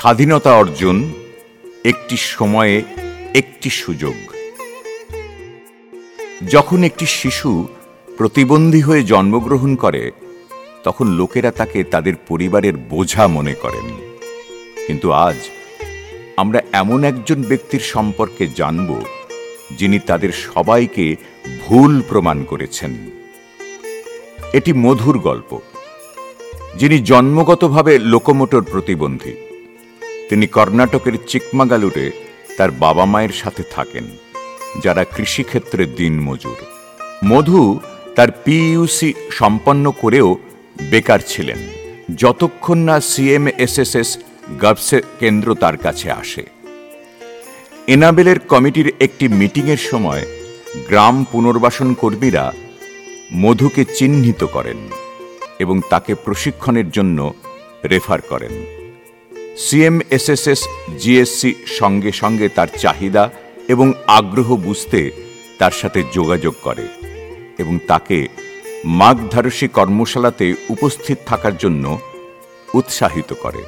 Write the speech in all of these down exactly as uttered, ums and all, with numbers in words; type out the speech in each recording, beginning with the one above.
স্বাধীনতা অর্জন, একটি সময়ে একটি সুযোগ। যখন একটি শিশু প্রতিবন্ধী হয়ে জন্মগ্রহণ করে তখন লোকেরা তাকে তাদের পরিবারের বোঝা মনে করেন। কিন্তু আজ আমরা এমন একজন ব্যক্তির সম্পর্কে জানব যিনি তাদের সবাইকে ভুল প্রমাণ করেছেন। এটি মধুর গল্প। যিনি জন্মগতভাবে লোকোমোটর প্রতিবন্ধী, তিনি কর্ণাটকের চিকমাগালুরে তার বাবা মায়ের সাথে থাকেন, যারা কৃষিক্ষেত্রে দিনমজুর। মধু তার পিইউসি সম্পন্ন করেও বেকার ছিলেন, যতক্ষণ না সিএমএসএসএস গার্ভস কেন্দ্র তার কাছে আসে। এনাবেলের কমিটির একটি মিটিংয়ের সময় গ্রাম পুনর্বাসন কর্মীরা মধুকে চিহ্নিত করেন এবং তাকে প্রশিক্ষণের জন্য রেফার করেন। সিএমএসএসএস জিএসসি সঙ্গে সঙ্গে তার চাহিদা এবং আগ্রহ বুঝতে তার সাথে যোগাযোগ করে এবং তাকে মার্গদর্শী কর্মশালাতে উপস্থিত থাকার জন্য উৎসাহিত করে।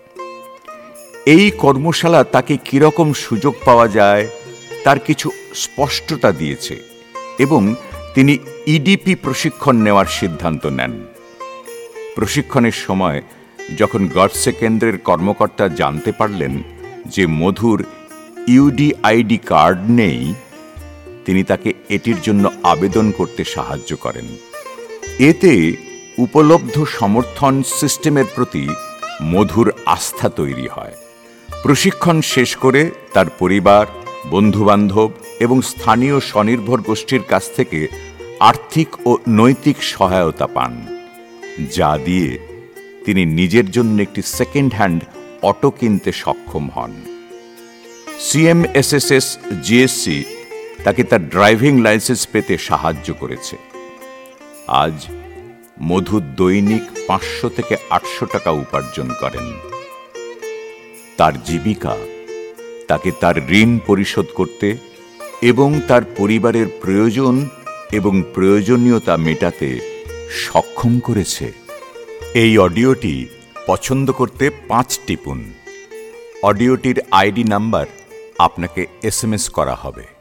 এই কর্মশালা তাকে কিরকম সুযোগ পাওয়া যায় তার কিছু স্পষ্টতা দিয়েছে এবং তিনি ইডিপি প্রশিক্ষণ নেওয়ার সিদ্ধান্ত নেন। প্রশিক্ষণের সময় যখন গার্ভস কেন্দ্রের কর্মকর্তা জানতে পারলেন যে মধুর ইউডিআইডি কার্ড নেই, তিনি তাকে এটির জন্য আবেদন করতে সাহায্য করেন। এতে উপলব্ধ সমর্থন সিস্টেমের প্রতি মধুর আস্থা তৈরি হয়। প্রশিক্ষণ শেষ করে তার পরিবার, বন্ধুবান্ধব এবং স্থানীয় স্বনির্ভর গোষ্ঠীর কাছ থেকে আর্থিক ও নৈতিক সহায়তা পান, যা দিয়ে তিনি নিজের জন্য একটি সেকেন্ড হ্যান্ড অটো কিনতে সক্ষম হন। সিএমএসএসএস জিএসসি তাকে তার ড্রাইভিং লাইসেন্স পেতে সাহায্য করেছে। আজ মধু দৈনিক পাঁচশো থেকে আটশো টাকা উপার্জন করেন। তার জীবিকা তাকে তার ঋণ পরিশোধ করতে এবং তার পরিবারের প্রয়োজন এবং প্রয়োজনীয়তা মেটাতে সক্ষম করেছে। এই অডিওটি পছন্দ করতে পাঁচ টিপুন। অডিওটির আইডি নাম্বার আপনাকে এসএমএস করা হবে।